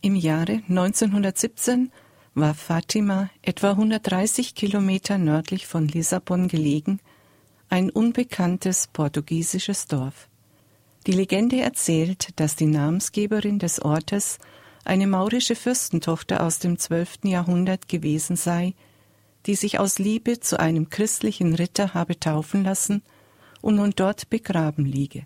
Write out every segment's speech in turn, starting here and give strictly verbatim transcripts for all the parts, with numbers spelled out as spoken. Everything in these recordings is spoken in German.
Im Jahre neunzehnhundertsiebzehn war Fatima etwa hundertdreißig Kilometer nördlich von Lissabon gelegen, ein unbekanntes portugiesisches Dorf. Die Legende erzählt, dass die Namensgeberin des Ortes eine maurische Fürstentochter aus dem zwölften Jahrhundert gewesen sei, die sich aus Liebe zu einem christlichen Ritter habe taufen lassen und nun dort begraben liege.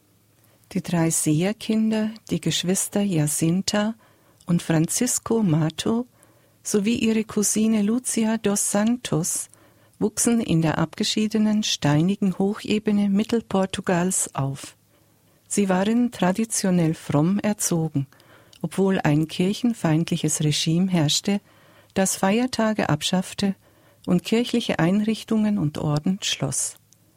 Die drei Seherkinder, die Geschwister Jacinta und Francisco Mato sowie ihre Cousine Lucia dos Santos wuchsen in der abgeschiedenen, steinigen Hochebene Mittelportugals auf. Sie waren traditionell fromm erzogen, obwohl ein kirchenfeindliches Regime herrschte, das Feiertage abschaffte und kirchliche Einrichtungen und Orden schloss.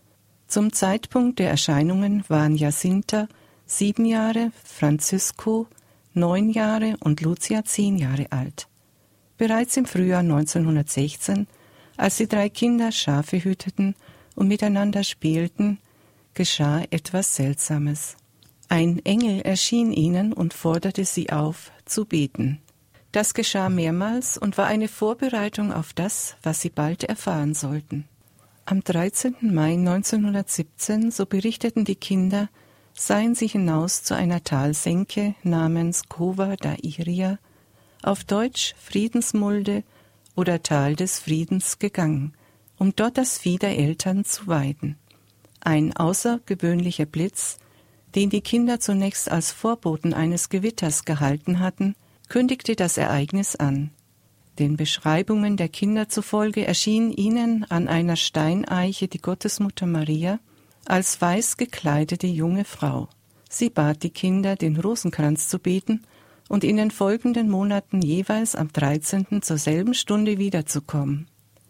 Zum Zeitpunkt der Erscheinungen waren Jacinta sieben Jahre, Francisco neun Jahre und Lucia zehn Jahre alt. Bereits im Frühjahr neunzehnhundertsechzehn, als die drei Kinder Schafe hüteten und miteinander spielten, geschah etwas Seltsames. Ein Engel erschien ihnen und forderte sie auf, zu beten. Das geschah mehrmals und war eine Vorbereitung auf das, was sie bald erfahren sollten. Am dreizehnten Mai neunzehnhundertsiebzehn, so berichteten die Kinder, seien sie hinaus zu einer Talsenke namens Cova da Iria, auf Deutsch Friedensmulde oder Tal des Friedens gegangen, um dort das Vieh der Eltern zu weiden. Ein außergewöhnlicher Blitz, den die Kinder zunächst als Vorboten eines Gewitters gehalten hatten, kündigte das Ereignis an. Den Beschreibungen der Kinder zufolge erschien ihnen an einer Steineiche die Gottesmutter Maria als weiß gekleidete junge Frau. Sie bat die Kinder, den Rosenkranz zu beten und in den folgenden Monaten jeweils am dreizehnten zur selben Stunde wiederzukommen.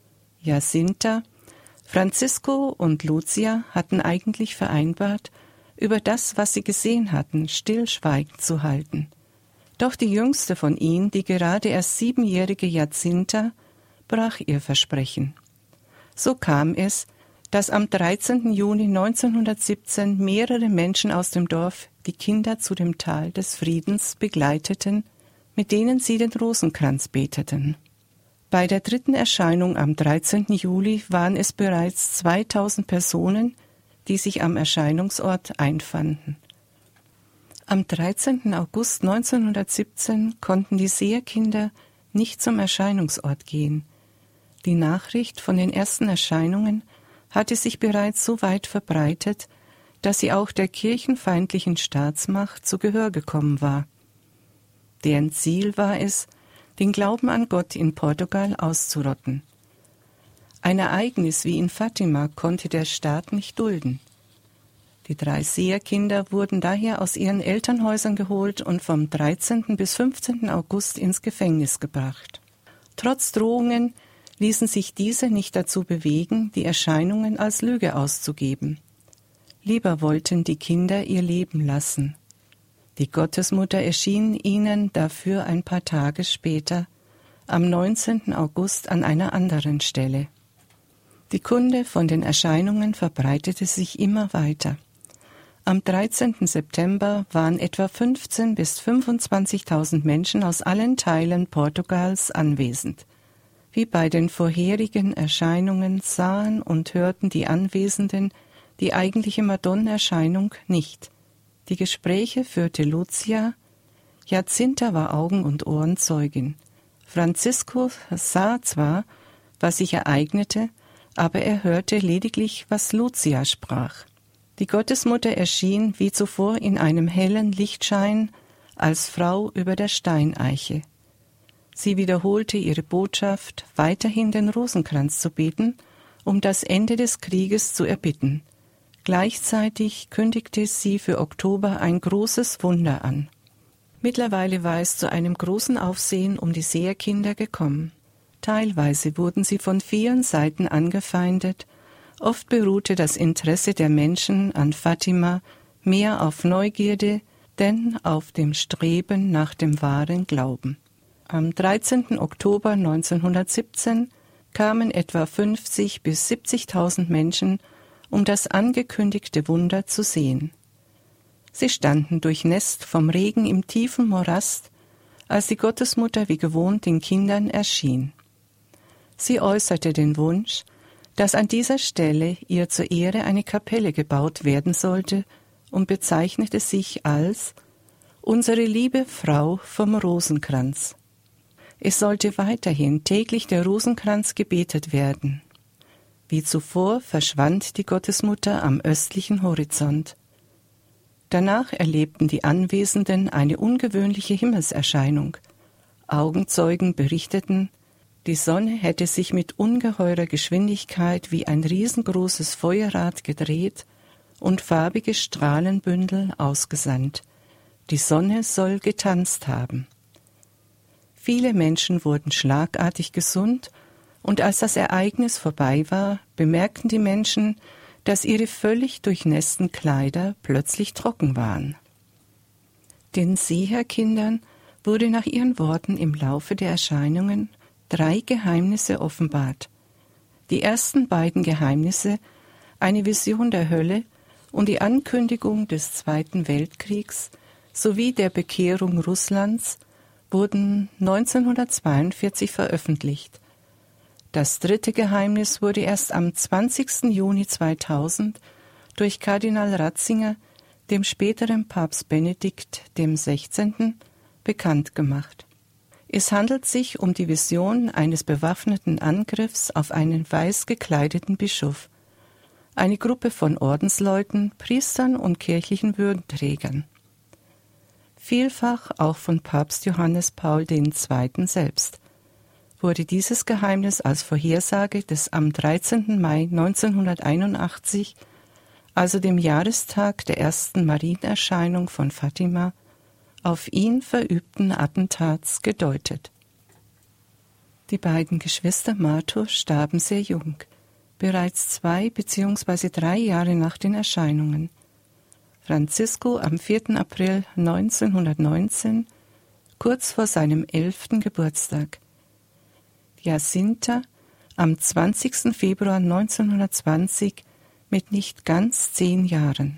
Jacinta, Francisco und Lucia hatten eigentlich vereinbart, über das, was sie gesehen hatten, stillschweigend zu halten. Doch die jüngste von ihnen, die gerade erst siebenjährige Jacinta, brach ihr Versprechen. So kam es, dass am dreizehnten Juni neunzehnhundertsiebzehn mehrere Menschen aus dem Dorf die Kinder zu dem Tal des Friedens begleiteten, mit denen sie den Rosenkranz beteten. Bei der dritten Erscheinung am dreizehnten Juli waren es bereits zweitausend Personen, die sich am Erscheinungsort einfanden. Am dreizehnten August neunzehnhundertsiebzehn konnten die Seherkinder nicht zum Erscheinungsort gehen. Die Nachricht von den ersten Erscheinungen hatte sich bereits so weit verbreitet, dass sie auch der kirchenfeindlichen Staatsmacht zu Gehör gekommen war. Deren Ziel war es, den Glauben an Gott in Portugal auszurotten. Ein Ereignis wie in Fatima konnte der Staat nicht dulden. Die drei Seherkinder wurden daher aus ihren Elternhäusern geholt und vom dreizehnten bis fünfzehnten August ins Gefängnis gebracht. Trotz Drohungen ließen sich diese nicht dazu bewegen, die Erscheinungen als Lüge auszugeben. Lieber wollten die Kinder ihr Leben lassen. Die Gottesmutter erschien ihnen dafür ein paar Tage später, am neunzehnten August an einer anderen Stelle. Die Kunde von den Erscheinungen verbreitete sich immer weiter. Am dreizehnten September waren etwa fünfzehntausend bis fünfundzwanzigtausend Menschen aus allen Teilen Portugals anwesend. Wie bei den vorherigen Erscheinungen sahen und hörten die Anwesenden die eigentliche Madonnenerscheinung nicht. Die Gespräche führte Lucia, Jacinta war Augen- und Ohrenzeugin. Francisco sah zwar, was sich ereignete, aber er hörte lediglich, was Lucia sprach. Die Gottesmutter erschien wie zuvor in einem hellen Lichtschein als Frau über der Steineiche. Sie wiederholte ihre Botschaft, weiterhin den Rosenkranz zu beten, um das Ende des Krieges zu erbitten. Gleichzeitig kündigte sie für Oktober ein großes Wunder an. Mittlerweile war es zu einem großen Aufsehen um die Seherkinder gekommen. Teilweise wurden sie von vielen Seiten angefeindet. Oft beruhte das Interesse der Menschen an Fatima mehr auf Neugierde, denn auf dem Streben nach dem wahren Glauben. Am dreizehnten Oktober neunzehnhundertsiebzehn kamen etwa fünfzig bis siebzigtausend Menschen, um das angekündigte Wunder zu sehen. Sie standen durchnässt vom Regen im tiefen Morast, als die Gottesmutter wie gewohnt den Kindern erschien. Sie äußerte den Wunsch, dass an dieser Stelle ihr zur Ehre eine Kapelle gebaut werden sollte und bezeichnete sich als »Unsere liebe Frau vom Rosenkranz«. Es sollte weiterhin täglich der Rosenkranz gebetet werden. Wie zuvor verschwand die Gottesmutter am östlichen Horizont. Danach erlebten die Anwesenden eine ungewöhnliche Himmelserscheinung. Augenzeugen berichteten, die Sonne hätte sich mit ungeheurer Geschwindigkeit wie ein riesengroßes Feuerrad gedreht und farbige Strahlenbündel ausgesandt. Die Sonne soll getanzt haben. Viele Menschen wurden schlagartig gesund, und als das Ereignis vorbei war, bemerkten die Menschen, dass ihre völlig durchnässten Kleider plötzlich trocken waren. Den Seherkindern wurde nach ihren Worten im Laufe der Erscheinungen drei Geheimnisse offenbart. Die ersten beiden Geheimnisse, eine Vision der Hölle und die Ankündigung des Zweiten Weltkriegs sowie der Bekehrung Russlands, wurden neunzehnhundertzweiundvierzig veröffentlicht. Das dritte Geheimnis wurde erst am zwanzigsten Juni zweitausend durch Kardinal Ratzinger, dem späteren Papst Benedikt der Sechzehnte, bekannt gemacht. Es handelt sich um die Vision eines bewaffneten Angriffs auf einen weiß gekleideten Bischof, eine Gruppe von Ordensleuten, Priestern und kirchlichen Würdenträgern. Vielfach auch von Papst Johannes Paul der Zweite selbst wurde dieses Geheimnis als Vorhersage des am dreizehnten Mai neunzehnhunderteinundachtzig, also dem Jahrestag der ersten Marienerscheinung von Fatima, auf ihn verübten Attentats gedeutet. Die beiden Geschwister Martur starben sehr jung, bereits zwei bzw. drei Jahre nach den Erscheinungen. Francisco am vierten April neunzehnhundertneunzehn, kurz vor seinem elften Geburtstag. Jacinta am zwanzigsten Februar neunzehnhundertzwanzig mit nicht ganz zehn Jahren.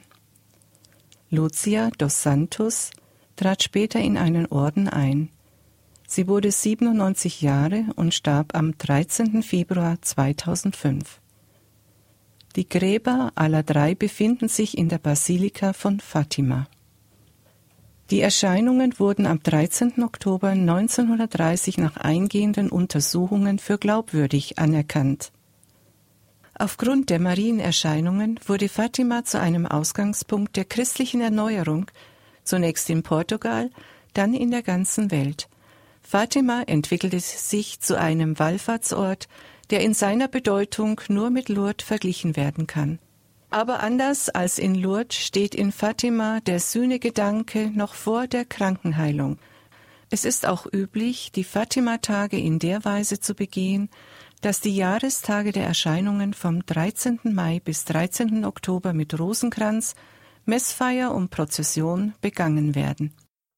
Lucia dos Santos trat später in einen Orden ein. Sie wurde siebenundneunzig Jahre und starb am dreizehnten Februar zweitausendfünf. Die Gräber aller drei befinden sich in der Basilika von Fatima. Die Erscheinungen wurden am dreizehnten Oktober neunzehnhundertdreißig nach eingehenden Untersuchungen für glaubwürdig anerkannt. Aufgrund der Marienerscheinungen wurde Fatima zu einem Ausgangspunkt der christlichen Erneuerung, zunächst in Portugal, dann in der ganzen Welt. Fatima entwickelte sich zu einem Wallfahrtsort, der in seiner Bedeutung nur mit Lourdes verglichen werden kann. Aber anders als in Lourdes steht in Fatima der Sühnegedanke noch vor der Krankenheilung. Es ist auch üblich, die Fatima-Tage in der Weise zu begehen, dass die Jahrestage der Erscheinungen vom dreizehnten Mai bis dreizehnten Oktober mit Rosenkranz, Messfeier und Prozession begangen werden.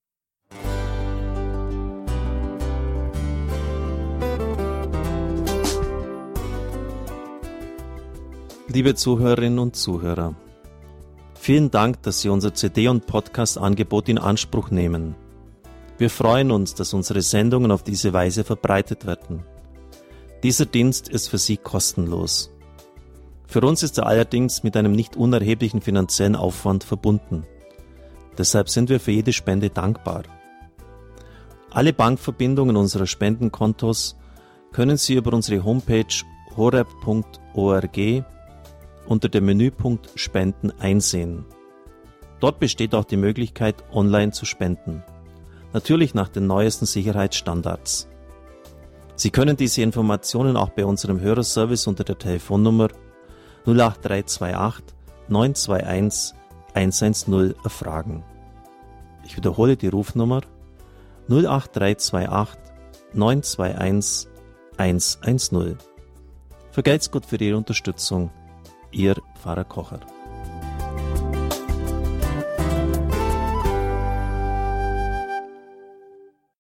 Liebe Zuhörerinnen und Zuhörer, vielen Dank, dass Sie unser C D- und Podcast-Angebot in Anspruch nehmen. Wir freuen uns, dass unsere Sendungen auf diese Weise verbreitet werden. Dieser Dienst ist für Sie kostenlos. Für uns ist er allerdings mit einem nicht unerheblichen finanziellen Aufwand verbunden. Deshalb sind wir für jede Spende dankbar. Alle Bankverbindungen unserer Spendenkontos können Sie über unsere Homepage horeb punkt org unter dem Menüpunkt Spenden einsehen. Dort besteht auch die Möglichkeit, online zu spenden. Natürlich nach den neuesten Sicherheitsstandards. Sie können diese Informationen auch bei unserem Hörerservice unter der Telefonnummer null acht drei zwei acht neun zwei eins eins eins null erfragen. Ich wiederhole die Rufnummer null acht drei zwei acht neun zwei eins eins eins null. Vergelt's Gott für Ihre Unterstützung. Ihr Pfarrer Kocher.